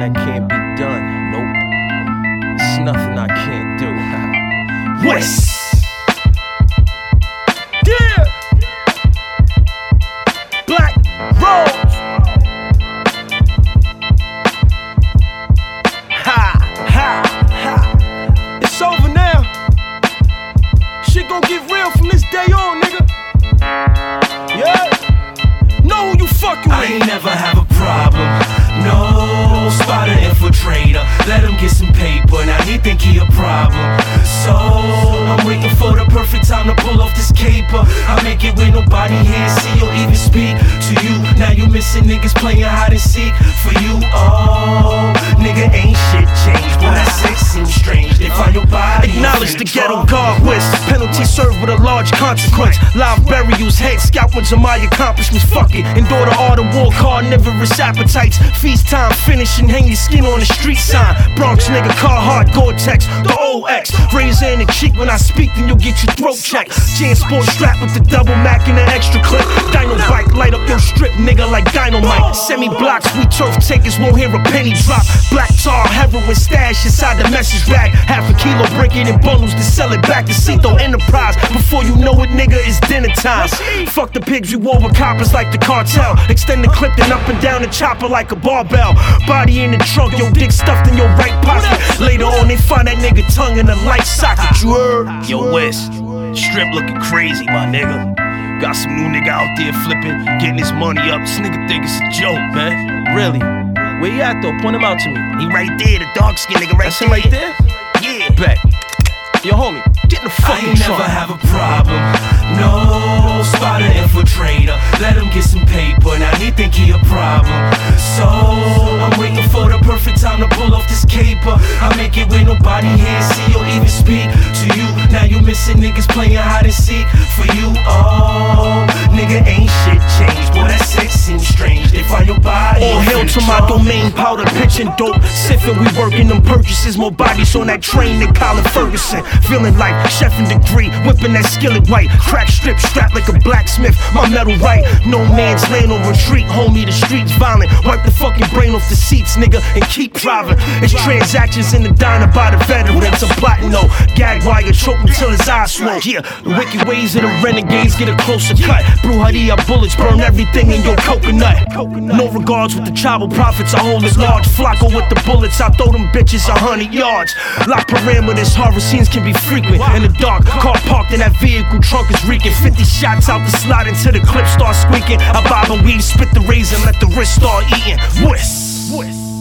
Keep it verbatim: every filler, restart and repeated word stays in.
that can't be done. Nope. It's nothing I can't do. West. Yeah. Black Rose. Ha ha ha. It's over now. Shit gon' get real from this day on, nigga. Yeah. Know who you fucking with. I ain't never have a problem. No, spot an infiltrator. Let him get some paper. Now he think he a problem. So I'm waiting for the perfect time to pull off this caper. I make it with nobody here, see or even speak to you. Now you missing niggas playing hide and seek for you. Oh, nigga, ain't shit changed. Boy, that sex seems strange. They find your body. Acknowledge the ghetto guard with penalty served with a large consequence. Live burials, head scalpings of my accomplishments. Fuck it, endure the art of war, carnivorous appetites. Feast time, finish and hang your skin on the street sign. Bronx nigga, Carhartt, Gore-Tex, the O X. Razor in the cheek when I speak, then you'll get your throat checked. Jan Sport strap with the double Mac and an extra clip. Dino bike, light up your strip, nigga, like dynamite. Semi blocks, we turf takers won't hear a penny drop. Black tar, heroin stash inside the message bag. Half a kilo, break it in bundles to sell it back to Cito Enterprise. Before you know it, nigga, it's dinner time. Fuck the pigs, we wore with coppers like the cartel. Extend the clip, then up and down the chopper like a barbell. Body in the trunk, your dick stuffed in your right pocket. Later on, they find that nigga tongue in a light socket. You heard? Yo, West, strip looking crazy, my nigga. Got some new nigga out there flipping, getting his money up. This nigga think it's a joke, man. Really? Where you at though? Point him out to me. He right there, the dark skin nigga right That's there. him right there? Yeah. Bet. Yo, homie, get in the I fucking ain't trunk. never have a problem. No, spot an infiltrator. Let him get some paper. Now he think he a problem. So I'm waiting for the perfect time to pull off this caper. I make it with nobody here, see or even speak to you. Now you missing niggas playing hide and seek for you. Oh, nigga, ain't shit changed. Boy, that sex seems strange. They find your body. All hail to my domain, powder, pitch and dope. Sipping, we working them purchases. More bodies on that train than Colin Ferguson. Feeling like chef in degree, whipping that skillet white. Crack strip strapped like a blacksmith, my metal right. No man's land on retreat, homie, the streets violent. Wipe the fucking brain off the seats, nigga, and keep driving. It's transactions in the diner by the veterans. I'm plotting though, gag wire, choke until his eyes swell. Yeah, the wicked ways of the renegades get a closer cut. Brujeria bullets burn everything in your coconut. No regards with the tribal prophets, I hold it large. Flocko with the bullets, I throw them bitches a hundred yards. Lock parameters, horror scenes can be frequent. In the dark, car parked in that vehicle, trunk is reeking. Fifty shots out the slot until the clip starts squeaking. I bob and weave, spit the razor, let the wrist start eating. Whisk, whisk.